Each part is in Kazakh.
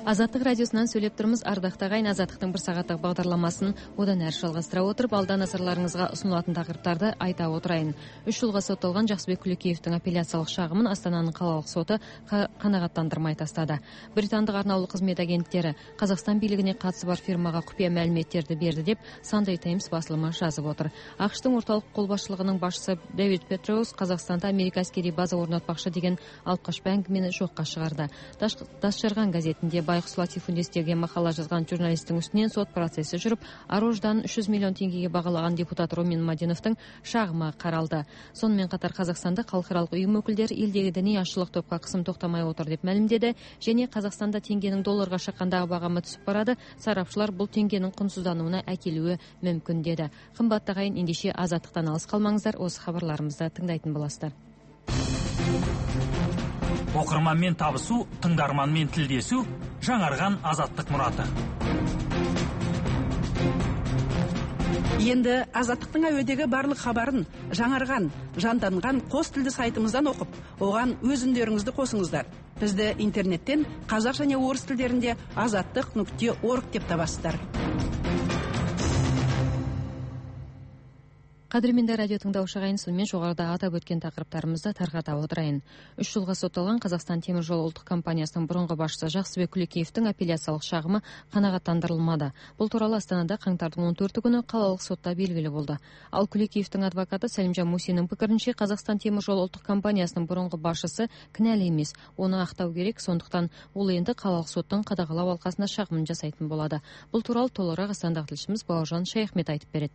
Азаттық радиосынан сөйлеп тұрмыз. Ардақты ағайын, Азаттықтың бір сағаттық бағдарламасын одан әрі жалғастыра отырып, алда назарларыңызға ұсынылатын тақырыптарды айта отырайын. 3 жылға сотталған Жақсыбек Күлекеевтің апелляциялық шағымын Астананың қалалық соты қанағаттандырмай тастады. Британдық арнаулы қызмет агенттері Қазақстан билігіне қатысы бар фирмаға құпия мәліметтерді берді деп Sunday Times басылымы жазып отыр. ақш-тың орталық қолбасшылығының басшысы Дэвид Петроус Қазақстанда Америка әскери база орнатпақшы деген алып-қашпа әңгімені жоққа шығарды. Тасжарған газетінде Байғұс Латифундестегі мақала жазған журналистің үстінен сот процесі жүріп, Арождан 300 миллион теңгеге бағалаған депутат Ромин Мадиновтың шағымы қаралды. Сонымен қатар Қазақстанда халықаралық ұйым өкілдері елдегі діни азшылық топқа қысым тоқтамай отыр деп мәлімдеді, және Қазақстанда теңгенің долларға шаққандағы бағамы түсіп барады. Сарапшылар бұл теңгенің құнсыздануына әкелуі мүмкін деді. Қымбатты ағайын, ендеше Азаттықтан алыс қалмаңыздар, осы хабарларымызды тыңдайтын боласыздар. Оқырманмен табысу, тыңдарманмен тілдесу, жаңарған Азаттық мұраты. Енді Азаттықтың әуедегі барлық хабарын жаңарған, жанданған қос тілді сайтымыздан оқып, оған өз үндеріңізді қосыңыздар. Бізді интернеттен қазақ және орыс тілдерінде azаттық.org деп табасыздар. Қадірменді радио тыңдаушы ағайын, сонымен жоғарыда атап өткен тақырыптарымызды тарқата отырайын. 3 жылға сотталған Қазақстан темір жол ұлттық компаниясының бұрынғы басшысы Жақсыбек Күлекеевтің апелляциялық шағымы қанағаттандырылмады. Бұл туралы Астанада қаңтардың 14 күні қалалық сотта белгілі болды. Ал Күлекеевтің адвокаты Сәлімжан Мусиннің пікірінше, Қазақстан темір жол ұлттық компаниясының бұрынғы басшысы кінәлі емес, оны ақтау керек, сондықтан ол енді қалалық соттың қадағалау алқасына шағымын жасайтын болады. Бұл туралы толығырақ Астанадағы тілшіміз Бауыржан Шаяхмет айтып береді.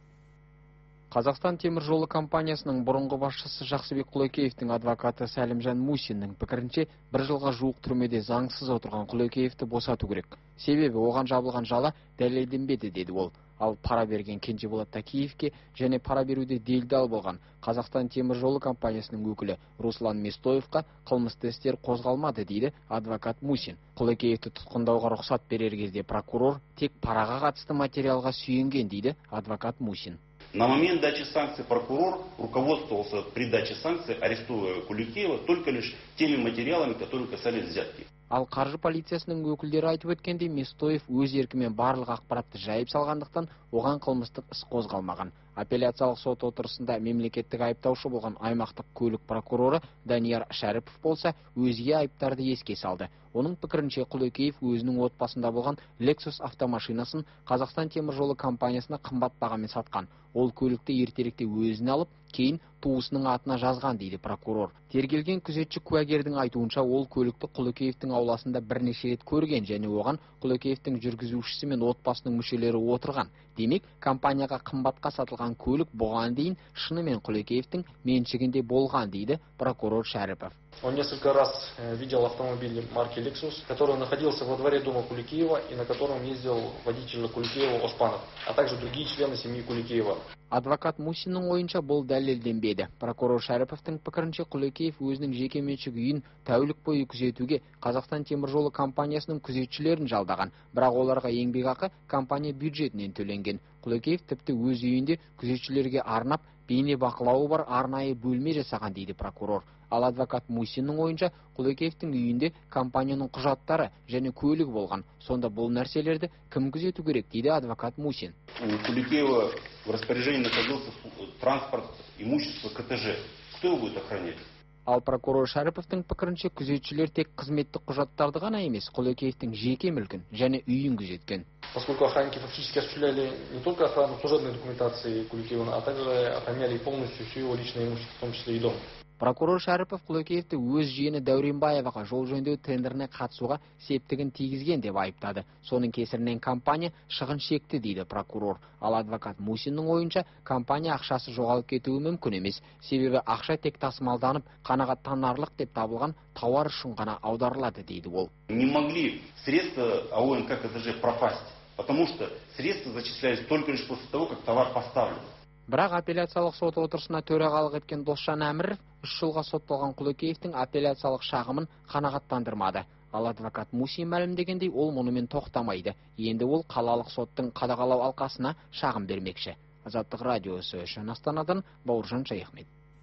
Қазақстан темір жолы компаниясының бұрынғы басшысы Жақсыбек Күлекеевтің адвокаты Сәлімжан Мусиннің пікірінше, 1 жылға жуық түрмеде заңсыз отырған Күлекеевті босату керек. Себебі оған жабылған жала дәлелденбеді, деді ол. Ал пара берген Кенжеболат Такеевке және пара беруде делдал болған Қазақстан темір жолы компаниясының өкілі Руслан Местоевқа қылмысты істер қозғалмады, дейді адвокат Мусин. Күлекеевті тұтқындауға рұқсат берер кезде прокурор тек параға қатысты материалға сүйенген, дейді адвокат Мусин. На момент дачи санкций прокурор руководствовался при даче санкций, арестуя Куликеева, только лишь теми материалами, которые касались взятки. Ал қаржы полициясының өкілдері айтып өткенде, Местоев өз еркімен барлық ақпаратты жайып салғандықтан оған қылмыстық іс қозғалмаған. Апелляциялық сот отырысында мемлекеттік айыптаушы болған аймақтық көлік прокуроры Данияр Шәріпов болса, өзге айыптарды еске салды. Оның пікірінше, Күлекеев өзінің отбасында болған Lexus автомашинасын Қазақстан темір жолы компаниясына қымбат бағамен сатқан. Ол көлікті ертеректе өзіне алып, кейін туысының атына жазған, дейді прокурор. Тергелген күзетші куәгердің айтуынша, ол көлікті Күлекеевтің ауласында бірнеше рет көрген және оған Күлекеевтің жүргізушісі мен отбасының мүшелері отырған. Демек, компанияға қымбатқа сатылған көлік бұған дейін шынымен Күлекеевтің меншігінде болған, дейді прокурор Шәріпов. Он несколько раз видел автомобиль марки Lexus, который находился во дворе дома Куликеева и на котором ездил водитель Куликеева Оспанов, а также другие члены семьи Куликеева. Адвокат Мусиннің ойынша бұл дәлелденбеді. Прокурор Шәріповтың пікірінше, Күлекеев өзінің жекеменшік үйін тәулік бойы күзетуге Қазақстан темір жолы компаниясының күзетшілерін жалдаған, бірақ оларға еңбекақы компания бюджетінен төленген. Күлекеев тіпті өз үйінде күзетшілерге арнап бейне бақылауы бар арнайы бөлме жасаған, дейді прокурор. Ал адвокат Мусиннің ойынша, Күлекеевтің үйінде компанияның құжаттары және көлік болған. Сонда бұл нәрселерді кім күзету керек, дейді адвокат Мусин. У Куликеева в распоряжении находился транспорт, имущество КТЖ. Кто его будет охранять? Ал прокурор Шәріповтің пікірінше, күзетшілер тек қызметтік құжаттарды ғана емес, Күлекеевтің жеке мүлкін және үйін күзеткен. Поскольку охранники фактически осуществляли не только охрану служебной документации Куликеева, а также охраняли полностью все его личное имущество, в том числе и дом. Прокурор Шәріпов Күлекеевті өз жиені Дәуренбаеваға жол жөндеу тендеріне қатысуға септігін тигізген деп айыптады. Соның кесірінен компания шығын шекті, дейді прокурор. Ал адвокат Мусиннің ойынша, компания ақшасы жоғалып кетуі мүмкін емес. Себебі ақша тек тасымалданып, қанағаттанарлық деп табылған тауар үшін ғана аударылады, дейді ол. Не могли средства АОНК КТЖ пропасть, потому что средства зачислялись только лишь после того, как товар поставлен. Бірақ апелляциялық сот отырысына төрағалық еткен Досжан Әміров 3 жылға сотталған Күлекеевтің апелляциялық шағымын қанағаттандырмады. Ал адвокат Мусин мәлімдегендей, ол мұнымен тоқтамайды. Енді ол қалалық соттың қадағалау алқасына шағым бермекші. Азаттық радиосы үшін Астанадан Бауыржан Шаяхмет.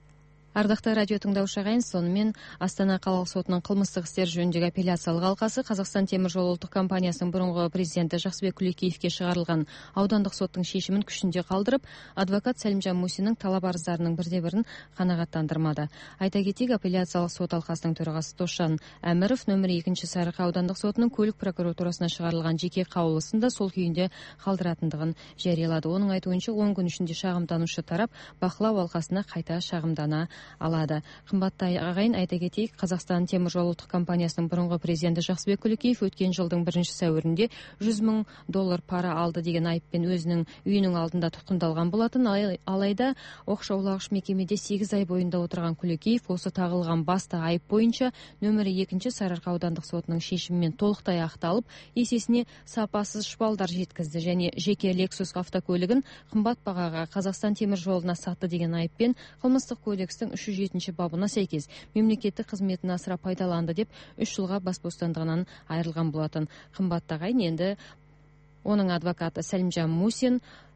Ардақты радио тыңдаушы ағайын, сонымен Астана қалалық сотының қылмыстық істер жөніндегі апелляциялық алқасы Қазақстан темір жолы ұлттық компаниясының бұрынғы президенті Жақсыбек Күлекеевке шығарылған аудандық соттың шешімін күшінде қалдырып, адвокат Сәлімжан Мусиннің талап арыздарының бірде-бірін қанағаттандырмады. Айта кетейік, апелляциялық сот алқасының төрағасы Досжан Әміров нөмірі 2 Сарыарқа аудандық сотының көлік прокуратурасына шығарылған жеке қаулысында сол күйінде қалдыратындығын жариялады. Оның айтуынша 10 күн ішінде шағымданушы тарап бақылау алқасына қайта шағымдана алады. Қымбатты ағайын, айта кетейік, Қазақстан темір жолы ұлттық компаниясының бұрынғы президенті Жақсыбек Күлекеев өткен жылдың 1 сәуірінде $100 мың пара алды деген айыппен өзінің үйінің алдында тұтқындалған болатын. Алайда оқшаулағыш мекемеде 8 ай бойында отырған Күлекеев осы тағылған басты айып бойынша нөмірі 2 Сарыарқа аудандық сотының шешімімен толықтай ақталып, есесіне сапасыз шпалдар жеткізді және жеке Lexus автокөлігін қымбат бағаға Қазақстан темір жолына сатты деген айыппен қылмыстық кодекстің 307 бабына сәйкес мемлекеттік қызметін асыра пайдаланды деп 3 жылға бас бостандығынан айырылған болатын. Қымбатты ағайын, енді оның адвокаты Сәлімжан Мусин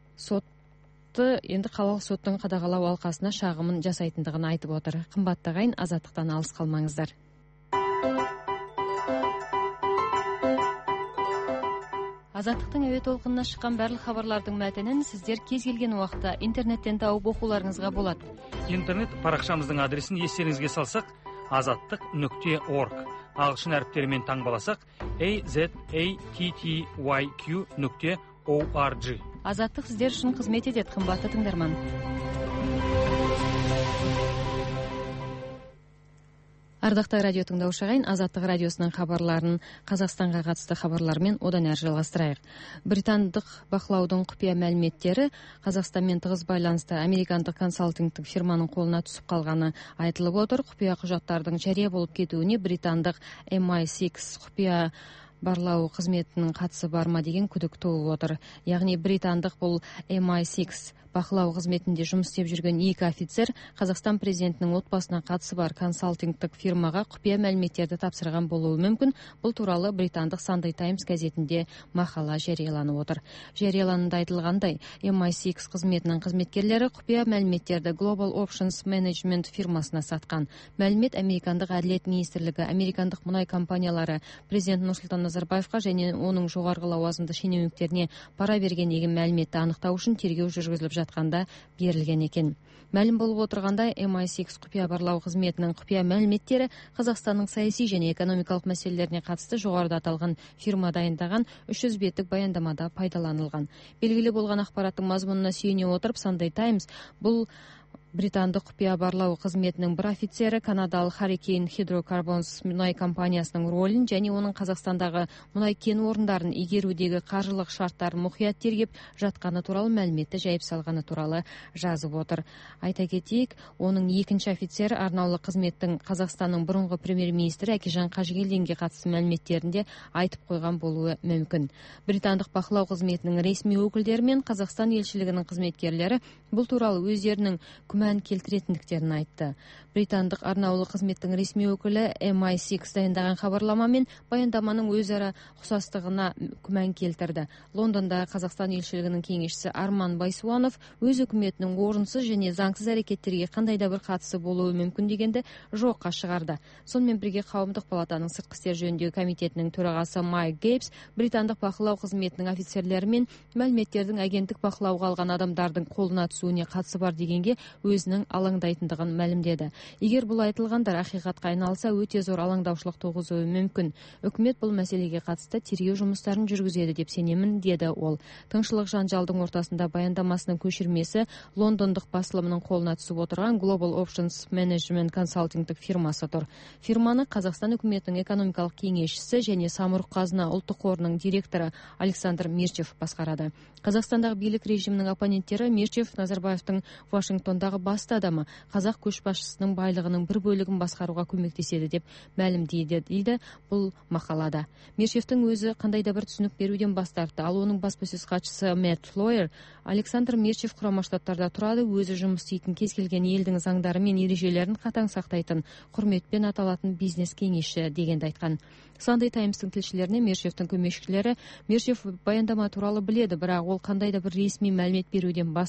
енді қалалық соттың қадағалау алқасына шағымын жасайтындығын айтып отыр. Қымбатты ағайын, азаттықтан алыс қалмаңыздар. Азаттықтың әуе толқынына шыққан барлық хабарлардың мәтінін сіздер кез келген уақытта интернеттен тауып оқуларыңызға болады. Интернет парақшамыздың адресін естеріңізге салсақ, azattiq.org. Ағылшын әріптерімен таңбаласақ, azattiq.org. Азаттық сіздер үшін қызмет етеді, қымбатты тыңдарман. Ардақты радио тыңдаушы ағайын, Азаттық радиосының хабарларын, Қазақстанға қатысты хабарлармен одан әрі жалғастырайық. Британдық бақылаудың құпия мәліметтері Қазақстанмен тығыз байланысты американдық консалтингтік фирманың қолына түсіп қалғаны айтылып отыр. Құпия құжаттардың жария болып кетуіне британдық MI6 құпия барлау қызметінің қатысы бар ма деген күдік туып отыр. Яғни британдық бұл MI6 бақылау қызметінде жұмыс істеп жүрген 2 офицер Қазақстан президентінің отбасына қатысы бар консалтингтік фирмаға құпия мәліметтерді тапсырған болуы мүмкін. Бұл туралы британдық Sunday Times газетінде мақала жарияланып отыр. Жарияланымда айтылғандай, MI6 қызметінің қызметкерлері құпия мәліметтерді Global Options Management фирмасына сатқан. Мәлімет американдық әділет министрлігі, американдық мұнай компаниялары президент Нұрсұлтан Назарбаевқа және оның жоғарғы лауазымды шенеуніктеріне пара берген деген мәліметті анықтау үшін тергеу жүргізіліп жатқанда берілген екен. Мәлім болып отырғандай, MI6 құпия барлау қызметінің құпия мәліметтері Қазақстанның саяси және экономикалық мәселелеріне қатысты жоғарыда аталған фирма дайындаған 300 беттік баяндамада пайдаланылған. Белгілі болған ақпараттың мазмұнына сүйене отырып, Sunday Times бұл британдық құпия барлау қызметінің бір офицері канадалық Hurricane Hydrocarbons мұнай компаниясының рөлін және оның Қазақстандағы мұнай кен орындарын игерудегі қаржылық шарттарын мұқият тергеп жатқаны туралы мәліметті жайып салғаны туралы жазып отыр. Айта кетейік, оның 2 офицері арнаулы қызметтің Қазақстанның бұрынғы премьер-министрі Әкежан Қажыгелдинге қатысты мәліметтерінде айтып қойған болуы мүмкін. Британдық бақылау қызметінің ресми өкілдері мен Қазақстан елшілігінің қызметкерлері бұл туралы өздерінің күмән келтіретіндіктерін айтты. Британдық арнаулы қызметтің ресми өкілі MI6 дайындаған хабарлама мен баяндаманың өзара ұқсастығына күмән келтірді. Лондонда Қазақстан елшілігінің кеңесшісі Арман Байсуанов өз үкіметінің орынсыз және заңсыз әрекеттерге қандай да бір қатысы болуы мүмкін дегенді жоққа шығарды. Сонымен бірге Қауымдық палатаның сыртқы істер жөніндегі комитетінің төрағасы Майк Гейбс британдық бақылау қызметінің офицерлері мен мәліметтердің агенттік бақылауға алған адамдардың қолына түсуіне қатысы бар дегенге өзінің алаңдайтындығын мәлімдеді. Егер бұл айтылғандар ақиқатқа айналса, өте зор алаңдаушылық туғызуы мүмкін. Үкімет бұл мәселеге қатысты тергеу жұмыстарын жүргізеді деп сенемін, деді ол. Тыңшылық жанжалдың ортасында баяндамасының көшірмесі лондондық басылымның қолына түсіп отырған Global Options Management консалтингтік фирмасы тұр. Фирманы Қазақстан үкіметінің экономикалық кеңесшісі және Самұрық қазына ұлттық қорының директоры Александр Мирчев басқарады. Қазақстандағы билік режимінің оппоненттері Мирчев Назарбаевтың Вашингтондағы басты адамы, қазақ көшбасшысының байлығының бір бөлігін басқаруға көмектеседі деп мәлімдейді дейді бұл мақалада. Мирчевтің өзі қандай да бір түсінік беруден бас тартты, ал оның баспасөз хатшысы Мэтт Флойер Александр Мирчев Құрама Штаттарда тұрады, өзі жұмыс істейтін кез келген елдің заңдары мен ережелерін қатаң сақтайтын, құрметпен аталатын бизнес кеңесші дегенді айтқан. Sunday Times-тың тілшілеріне Мирчевтің көмекшілері Мирчев баяндама туралы біледі, бірақ ол қандай да бір ресми мәлімет беруден бас тартты деп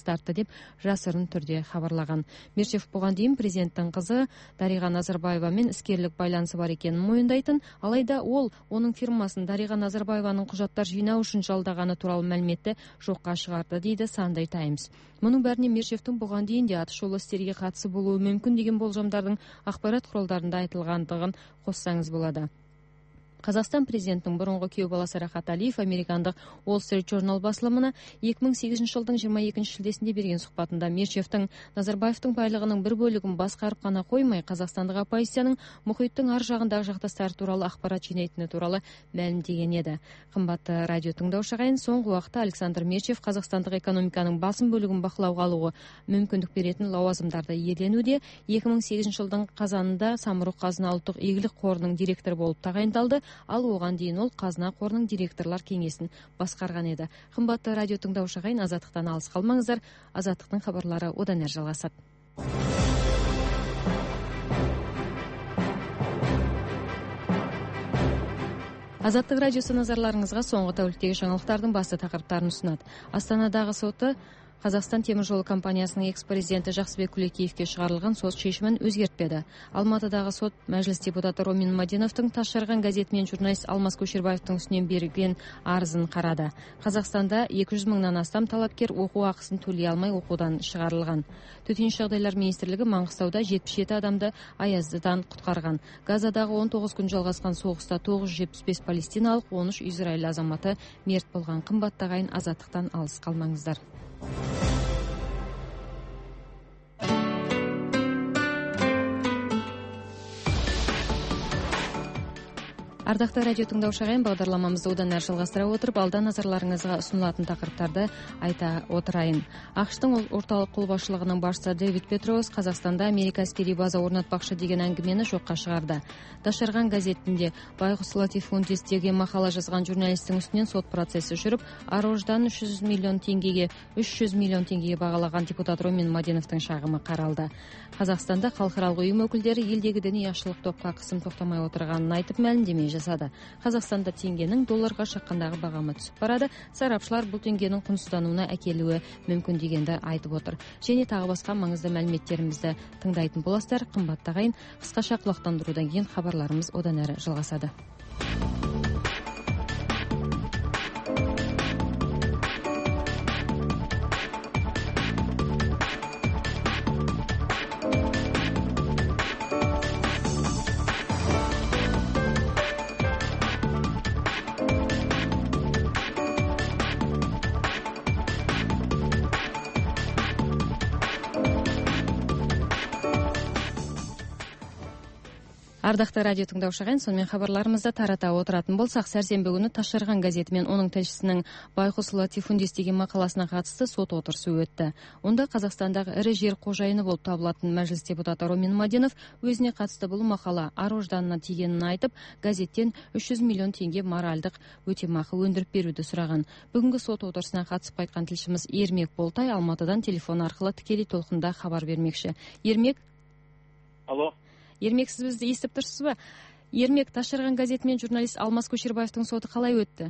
деп жасырын түрде хабарлаған. Мирчев бұған дейін президенттің қызы Дариға Назарбаевамен іскерлік байланысы бар екенін мойындайтын, алайда ол оның фирмасын Дариға Назарбаеваның құжаттар жинау үшін жалдағаны туралы мәліметті жоққа шығарды, дейді Sunday Times. Мұның бәріне Мирчевтің бұған дейін де атышулы істерге қатысы болуы мүмкін деген болжамдардың ақпарат құралдарында айтылғандығын қоссаңыз болады. Қазақстан президентінің бұрынғы күйеу баласы Рахат Алиев американдық Wall Street Journal басылымына 2008 жылдың 22 шілдесінде берген сұхбатында Мирчевтің Назарбаевтың байлығының бір бөлігін басқарып қана қоймай, қазақстандық оппозицияның мұхиттың ар жағындағы жақтастары туралы ақпарат жинайтыны туралы мәлімдеген еді. Қымбатты радио тыңдаушы ағайын, соңғы уақытта Александр Мирчев қазақстандық экономиканың басым бөлігін бақылауға алуға мүмкіндік беретін лауазымдарды иеленуде. 2008 жылдың қазанында Самұрық Қазына ұлттық игілік қорының директоры болып тағайындалды, ал оған дейін ол Қазына қорының директорлар кеңесін басқарған еді. Қымбатты радио тыңдаушы ағайын, Азаттықтан алыс қалмаңыздар. Азаттықтың хабарлары одан әрі жалғасады. Азаттық радиосы назарларыңызға соңғы тәуліктегі жаңалықтардың басты тақырыптарын ұсынады. Астанадағы соты Қазақстан темір жолы компаниясының экс-президенті Жақсыбек Күлекеевке шығарылған сот шешімін өзгертпеді. Алматыдағы сот мәжіліс депутаты Ромин Мадиновтың Тасжарған газетімен журналист Алмас Көшербаевтың үстінен берген арызын қарады. Қазақстанда 200 мыңнан астам талапкер оқу ақысын төлей алмай оқудан шығарылған. Төтенше жағдайлар министрлігі Маңғыстауда 77 адамды аяздыдан құтқарған. Газадағы 19 күн жалғасқан соғыста 975 палестиналық, 13 Израиль азаматы мерт болған. Қымбатты ағайын, Азаттықтан алыс қалмаңыздар. Ардақты радио тыңдаушы ағайын, бағдарламамызды одан әрі жалғастыра отырып, алда назарларыңызға ұсынылатын тақырыптарды айта отырайын. ақш-тың орталық қолбасшылығының басшысы Дэвид Петроус Қазақстанда Америка әскери база орнатпақшы деген әңгімені жоққа шығарды. Тасжарған газетінде Байғұс Латифундис деген мақала жазған журналистің үстінен сот процесі жүріп, ар-ождан 300 миллион теңгеге бағалаған депутат Ромин Мадиновтың шағымы қаралды. Қазақстанда халықаралық ұйым өкілдері елдегі діни ашылық топқа қысым тоқтамай отырғанын айтып мәлімдеме жасады. Қазақстанда теңгенің долларға шаққандағы бағамы түсіп барады. Сарапшылар бұл теңгенің құнсыздануына әкелуі мүмкін дегенді айтып отыр. Және тағы басқа маңызды мәліметтерімізді тыңдайтын боласыздар. Қымбатты ағайын, қысқаша құлақтандырудан кейін хабарларымыз одан әрі жалғасады. Ардақты радио тыңдаушы ағайын, сонымен хабарларымызды тарата отыратын болсақ, сәрсенбі күні Тасжарған газеті мен оның тілшісінің Байғұс Латифундис деген мақаласына қатысты сот отырысы өтті. Онда Қазақстандағы ірі жер қожайыны болып табылатын мәжіліс депутаты Ромин Мадинов өзіне қатысты бұл мақала ар-ожданына тигенін айтып, газеттен 300 миллион теңге моральдық өтемақы өндіріп беруді сұраған. Бүгінгі сот отырысына қатысып қайтқан тілшіміз Ермек Болтай Алматыдан телефон арқылы тікелей толқында хабар бермекші. Ермек? Алло. Ермек, сіз бізді естіп тұрсыз ба? Ермек, Тасжарған газетімен журналист Алмас Көшербаевтың соты қалай өтті?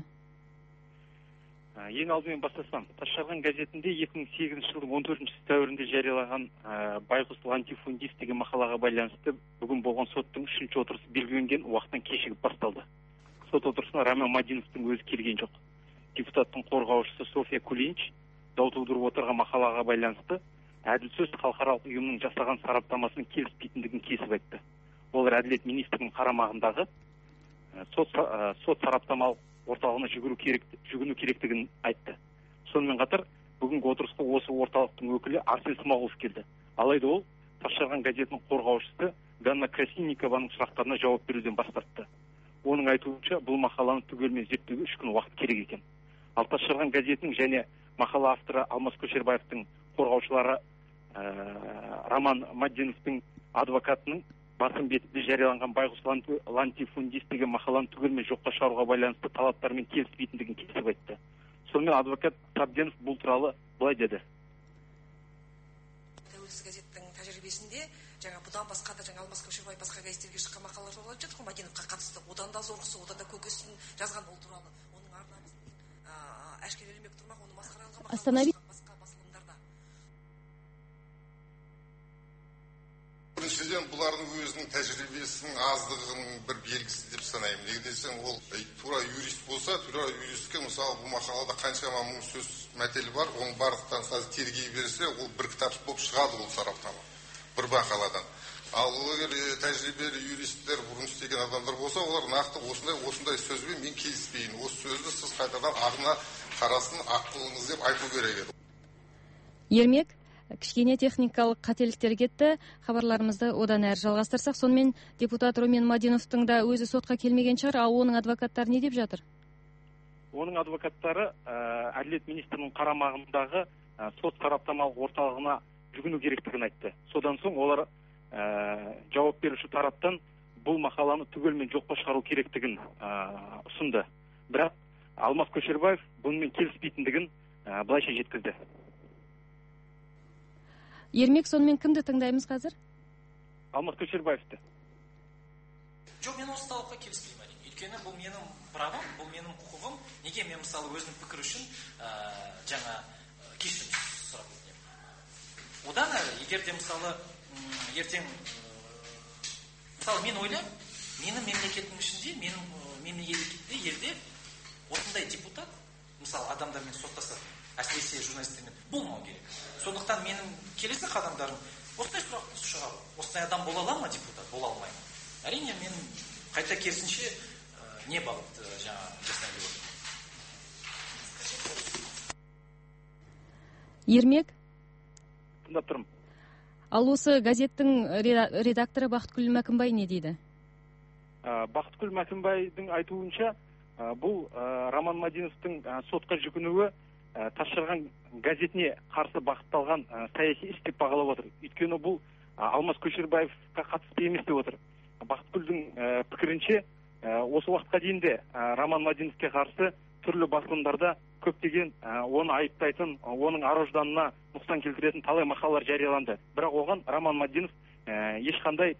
Ең алдымен бастасам, Тасжарған газетінде 2008 жылдың 14 сәуірінде жариялаған Байғұс Латифундис деген мақалаға байланысты бүгін болған соттың 3-ші отырысы белгіленген уақыттан кешігіп басталды. Сот отырысына Ромин Мадиновтың өзі келген жоқ. Депутаттың қорғаушысы София Кулинич дау тудырып отырған мақалаға байланысты әділ сөз халықаралық ұйымның жасаған сараптамасының келіспейтіндігін кесіп айтты. Ол әділет министрінің қарамағындағы сот сараптамалық орталығына жүгіну керектігін айтты. Сонымен қатар, бүгінгі отырысқа осы орталықтың өкілі Арсен Смағұлов келді. Алайда ол Тасжарған газетінің қорғаушысы Ганна Красильникованың сұрақтарына жауап беруден бас тартты. Оның айтуынша, бұл мақаланы түгелімен зерттеуге 3 күн уақыт керек екен. Ал Тасжарған газетінің және мақала авторы Алмас Көшербаевтың қорғаушылары Роман Мадиновтың адвокатының басым бетінде жарияланған Байғұс Латифундис деген мақаланы түгелімен жоққа шығаруға байланысты талаптармен келіспейтіндігін кесіп айтты. Сонымен адвокат Сабденов бұл туралы былай деді. Тәуелсіз газеттің тәжірибесінде жаңа бұдан басқа да Алмас Көшербаев басқа газеттерге шыққан мақалалар жолданып жатыр ғой, Мадиновқа қатысты. Одан да зорғысы, одан да көкесін жазған ол туралы. Оның ар-намысын әшкерелемек тұрмақ, оны масқара қылған мақалалар басқа басылымдарда. 2008 жылдың 14 сәуірінде жарияланған Байғұс Латифундис деген мақаласына қатысты сот отырысына қатысып қайтқан тілшіміз Ермек Болтай Алматыдан телефон арқылы тікелей толқында хабар бермекші. Ермек, Біріншіден, бұлардың өзінің тәжірибесінің аздығының бір белгісі деп санаймын. Неге десең, ол тура юрист болса, тура юристке мысалы бұл мақалада қаншама мың сөз мәтел бар, оның барлықтан қазір тергей берсе, ол бір кітап болып шығады ол сараптама, бір мақаладан. Ал егер тәжірибелі юристтер бұрын істеген адамдар болса, олар нақты осындай сөзбен мен келіспеймін. Осы сөзді сіз қайтадан ағына қарасын, ақ қылыңыз деп айту керек еді. Ермек, кішкене техникалық қателіктер кетті. Хабарларымызды одан әрі жалғастырсақ, сонымен депутат Румен Мадиновтың да өзі сотқа келмеген шығар, ал оның адвокаттары не деп жатыр? Оның адвокаттары Әділет министрінің қарамағындағы сот сараптамалық орталығына жүгіну керектігін айтты. Содан соң олар жауап беруші тараптан бұл мақаланы түгелмен жоққа шығару керектігін ұсынды. Бірақ Алмас Көшербаев бұнымен келіспейтіндігін былайша жеткізді. Ермек, сонымен кімді тыңдаймыз қазір? Алмас Көшербаевты. Жоқ, мен осы талапқа келіспеймін әрине. Өйткені бұл менің правым, бұл менің құқығым. Неге мен мысалы өзінің пікір үшін жаңа кешірім сұрап өтінемін. Одан әрі, егер де мысалы ертең мысалы мен ойлаймын, менің мемлекеттің ішінде, менің мемлекетте елде осындай депутат, мысалы адамдармен соттасады, әсіресе журналистермен болмау керек. Сондықтан менің келесі қадамдарым осындай сұрақты шығару. Осындай адам бола ала ма депутат? Бола алмаймын. Әрине мен қайта керісінше не бағыт жаңа жасайын деп отырмын. Ермек, тыңдап тұрмын. Ал осы газеттің редакторы Бақытгүл Мәкімбай не дейді? Бақытгүл Мәкімбайдың айтуынша, бұл Роман Мадиновтың сотқа жүгінуі Тасжарған газетіне қарсы бағытталған саяси іс деп бағалап отыр. Өйткені бұл Алмас Көшербаевқа қатысты емес деп отыр. Бақытгүлдің пікірінше, осы уақытқа дейін де Роман Мадиновке қарсы түрлі басылымдарда көптеген оны айыптайтын, оның ар-ожданына нұқсан келтіретін талай мақалалар жарияланды. Бірақ оған Роман Мадинов ешқандай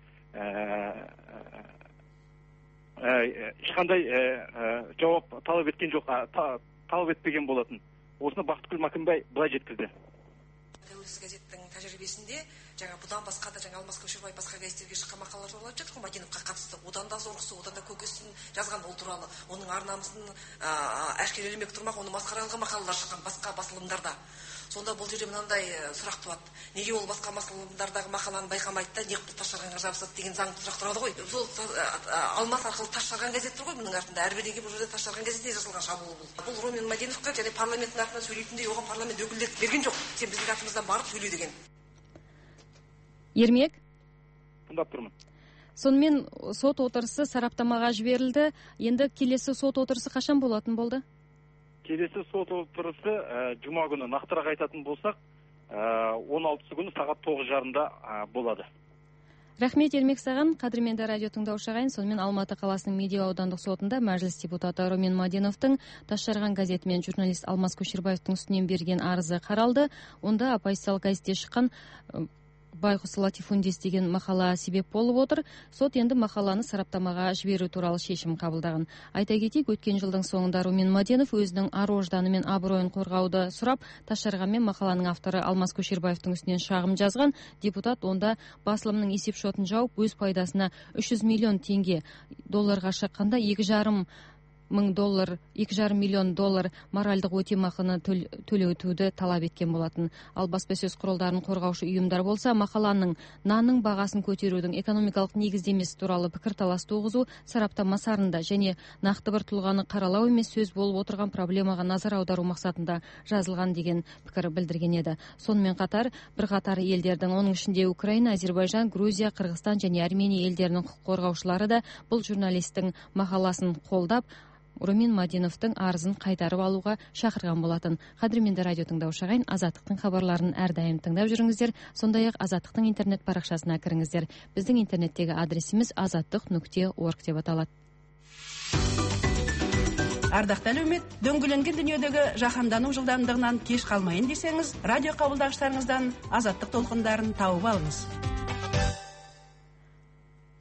жауап талап еткен жоқ, талап етпеген болатын. Осыны Бақытгүл Мәкімбай былай жеткізді. Тәуелсіз газеттің тәжірибесінде жаңа бұдан басқа да жаңа Алмас Көшербаев басқа газеттерге шыққан мақалалар жолдап жатыр ғой, Мадиновқа қатысты. Одан да зорғысы, одан да көкесін жазған ол туралы, оның ар-намысын әшкерелемек тұрмақ, оны масқаралаған мақалалар шыққан басқа басылымдарда. Сонда бұл жерде мынандай сұрақ туады. Неге ол басқа басылымдардағы мақаланы байқамайды да неғып Тасжарғанға жабысады деген заңды сұрақ тұрады ғой. Сол Алмас арқылы Тасжарған газет тұр ғой бұның артында. Әрбірдегі бұл жерде Тасжарған газетіне жасалған шабуыл бұл. Бұл Румен Мадиновқа және парламенттің атынан сөйлейтіндей оған парламент өкілдік берген жоқ. Сен біздің атымыздан барып сөйле деген. Ермек, тыңдап тұрмын. Сонымен сот отырысы сараптамаға жіберілді. Енді келесі сот отырысы қашан болатын болды? Келесі сот отырысы жұма күні, нақтырақ айтатын болсақ, 16 күні сағат 9:30-да болады. Рахмет Ермек саған. Қадірменді радио тыңдаушы ағайын, сонымен Алматы қаласының Медеу аудандық сотында мәжіліс депутаты Румен Мадиновтың Тасжарған газеті мен журналист Алмас Көшербаевтың үстінен берген арызы қаралды. Онда оппозициялық газетте шыққан Байғұс латифундис деген мақала себеп болып отыр. Сот енді мақаланы сараптамаға жіберу туралы шешім қабылдаған. Айта кетейік, өткен жылдың соңында Румен Мадинов өзінің ар-ожданы мен абыройын қорғауды сұрап, Тасжарған мен мақаланың авторы Алмас Көшербаевтың үстінен шағым жазған. Депутат онда басылымның есеп шотын жауып, өз пайдасына 300 миллион теңге, долларға шаққанда 2,5 миллион доллар моральдық өтемақыны төлеуді талап еткен болатын. Ал баспасөз құралдарын қорғаушы ұйымдар болса, мақаланың нанның бағасын көтерудің экономикалық негіздемесі туралы пікірталас туғызу сараптама сарында және нақты бір тұлғаны қаралау емес сөз болып отырған проблемаға назар аудару мақсатында жазылған деген пікір білдірген еді. Сонымен қатар бірқатар елдердің, оның ішінде Украина, Азербайжан, Грузия, Қырғызстан және Армения елдерінің құқық қорғаушылары да бұл журналистің мақаласын қолдап, Румен Мадиновтың арызын қайтарып алуға шақырған болатын. Қадірменді радио тыңдаушы ағайын, Азаттықтың хабарларын әрдайым тыңдап жүріңіздер. Сондай-ақ Азаттықтың интернет парақшасына кіріңіздер. Біздің интернеттегі адресіміз azаттық.org деп аталады. Ардақты әлеумет, дөңгеленген дүниедегі жаһандану жылдамдығынан кеш қалмайын десеңіз, радио қабылдағыштарыңыздан Азаттық толқындарын тауып алыңыз.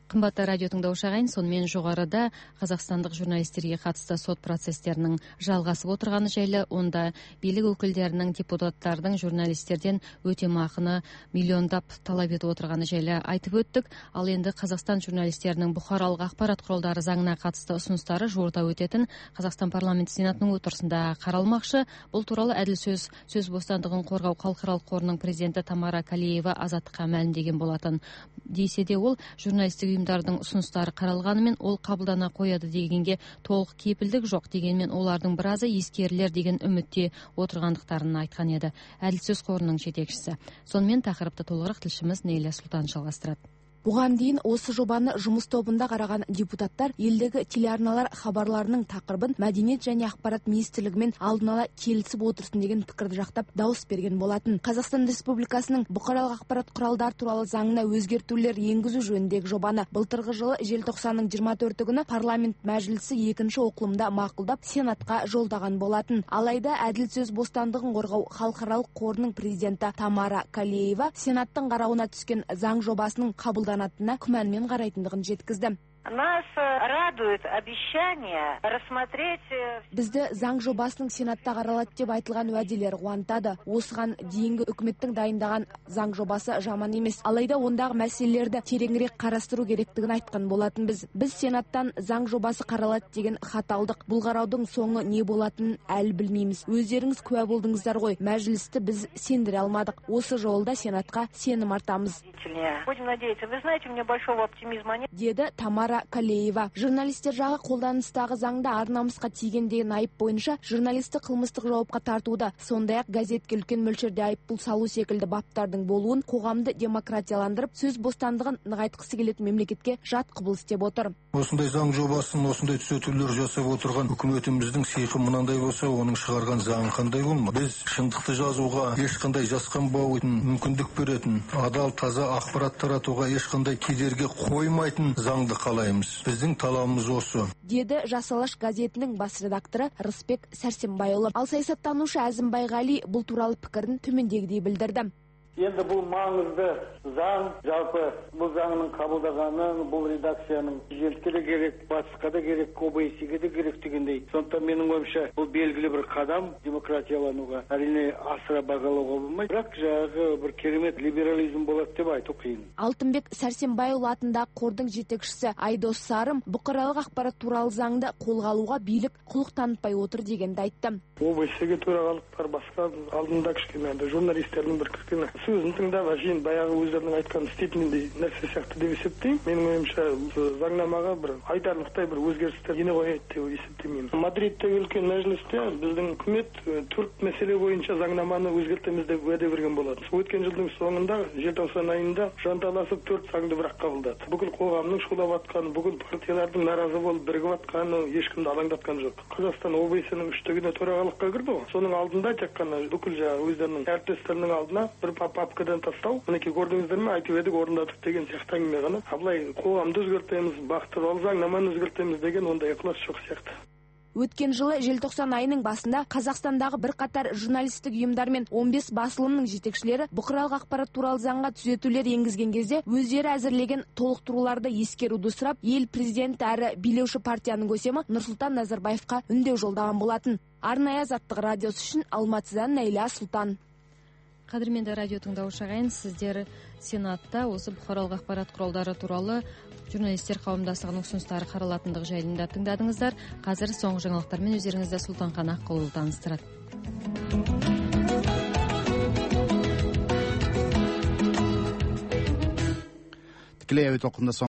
Қымбатты радио тыңдаушы ағайын, сонымен жоғарыда қазақстандық журналистерге қатысты сот процестерінің жалғасып отырғаны жайлы, онда билік өкілдерінің депутаттардың журналистерден өтемақыны миллиондап талап етіп отырғаны жайлы айтып өттік. Ал енді Қазақстан журналистерінің бұқаралық ақпарат құралдары заңына қатысты ұсыныстары жуырда өтетін Қазақстан парламенті сенатының отырысында қаралмақшы. Бұл туралы әділ сөз бостандығын қорғау халықаралық қорының президенті Тамара Калеева Азаттыққа мәлімдеген болатын. Десе де ол, журналистік ұйымдардың ұсыныстары қаралғанымен ол қабылдана қояды дегенге толық кепілдік жоқ, дегенмен олардың біразы ескерілер деген үмітте отырғандықтарын айтқан еді әділ сөз қорының жетекшісі. Сонымен тақырыпты толығырақ тілшіміз Нейля Сұлтан жалғастырады. Бұған дейін осы жобаны жұмыс тобында қараған депутаттар елдегі телеарналар хабарларының тақырыбын мәдениет және ақпарат министрлігімен алдын ала келісіп отырсын деген пікірді жақтап дауыс берген болатын. Қазақстан Республикасының бұқаралық ақпарат құралдар туралы заңына өзгертулер енгізу жөніндегі жобаны былтырғы жылы желтоқсанның 24 күні парламент мәжілісі екінші оқылымда мақұлдап сенатқа жолдаған болатын. Алайда әділ сөз бостандығын қорғау халықаралық қорының президенті Тамара Калеева сенаттың қарауына түскен заң жобасының қабылданатынына күмәнмен қарайтындығын жеткізді. Нас радует обещание рассмотреть... Бізді заң жобасының сенатта қаралады деп айтылған уәделер қуантады. Осыған дейінгі үкіметтің дайындаған заң жобасы жаман емес. Алайда ондағы мәселелерді тереңірек қарастыру керектігін айтқан болатын біз. Біз сенаттан заң жобасы қаралады деген хат алдық. Бұл қараудың соңы не болатынын әлі білмейміз. Өздеріңіз куә болдыңыздар ғой. Мәжілісті біз сендіре алмадық. Осы жолда сенатқа сенім артамыз. Будем надеяться. Вы знаете, у меня большого оптимизма нет. Деді Тамара Калеева. Журналистер жағы қолданыстағы заңда ар-намысқа тиген деген айып бойынша журналисті қылмыстық жауапқа тартуды, сондай-ақ газетке үлкен мөлшерде айыппұл салу секілді баптардың болуын қоғамды демократияландырып, сөз бостандығын нығайтқысы келетін мемлекетке жат құбылыс деп отыр. Осындай заң жобасын, осындай түзетулер жасап отырған үкіметіміздің сиқы мынандай болса, оның шығарған заңы қандай болмақ? Біз шындықты жазуға ешқандай жасқанбайтын, мүмкіндік беретін, адал, таза ақпарат таратуға ешқандай кедергі қоймайтын заңды қалаймыз. Біздің талабымыз осы. Деді Жас Алаш газетінің бас редакторы Рысбек Сәрсенбайұлы. Ал саясаттанушы Әзімбай Ғали бұл туралы пікірін төмендегідей білдірді. Енді бұл маңызды заң, жалпы бұл заңның қабылдағаны, бұл редакцияның президентке де керек, батысқа да керек, ОБСЕ-ге де керек дегендей. Сондықтан менің ойымша бұл белгілі бір қадам демократиялануға, әрине асыра бағалауға болмайды, бірақ жаңағы бір керемет либерализм болады деп айту қиын. Алтынбек Сәрсенбайұлы атындағы қордың жетекшісі Айдос Сарым бұқаралық ақпарат туралы заңды қолға алуға билік құлық танытпай отыр дегенді айтты. ОБСЕ-ге төрағалықтар басқа алдында кішкене журналистердің бір кішкене сөзін тыңдап, әшейін баяғы өздерінің айтқанын істейтіндей нәрсе сияқты деп есептеймін. Менің ойымша заңнамаға бір айтарлықтай бір өзгерістер ене қояды деп есептеймін. Мадридтегі үлкен мәжілісте біздің үкімет 4 мәселе бойынша заңнаманы өзгертеміз деп уәде берген болатын. Өткен жылдың соңында, желтоқсан айында жанталасып 4 заңды бірақ қабылдады. Бүкіл қоғамның шулап атқаны, бүкіл партиялардың наразы болып бірігіп атқаны ешкімді алаңдатқан жоқ. Қазақстан ОБСЕ-нің 3-тігіне төрағалыққа кірді ғой. Соның алдында тек қана бүкіл өздерінің әріптестерінің алдына бір папкадан тастау, мінекей көрдіңіздер ме, айтып едік, орындадық деген сияқты әңгіме ғана. Абылай қоғамды өзгертеміз, бақтыралы заңнаманы өзгертеміз деген ондай ықылас жоқ сияқты. Өткен жылы желтоқсан айының басында Қазақстандағы бірқатар журналистік ұйымдар мен 15 басылымның жетекшілері бұқаралық ақпарат туралы заңға түзетулер енгізген кезде өздері әзірлеген толықтыруларды ескеруді сұрап, ел президенті әрі билеуші партияның көсемі Нұрсұлтан Назарбаевқа үндеу жолдаған болатын. Арнайы Азаттық радиосы үшін Алматыдан Нәйлә Сұлтан. Қадірменді радио тыңдаушы ағайын, сіздер Сенатта осы бұқаралық ақпарат құралдары туралы журналистер қауымдастығының ұсыныстары қаралатындығы жайында тыңдадыңыздар. Қазір соңғы жаңалықтармен өздеріңізді Сұлтанхан Аққұлы таныстырады. Тікелей әуе толқынында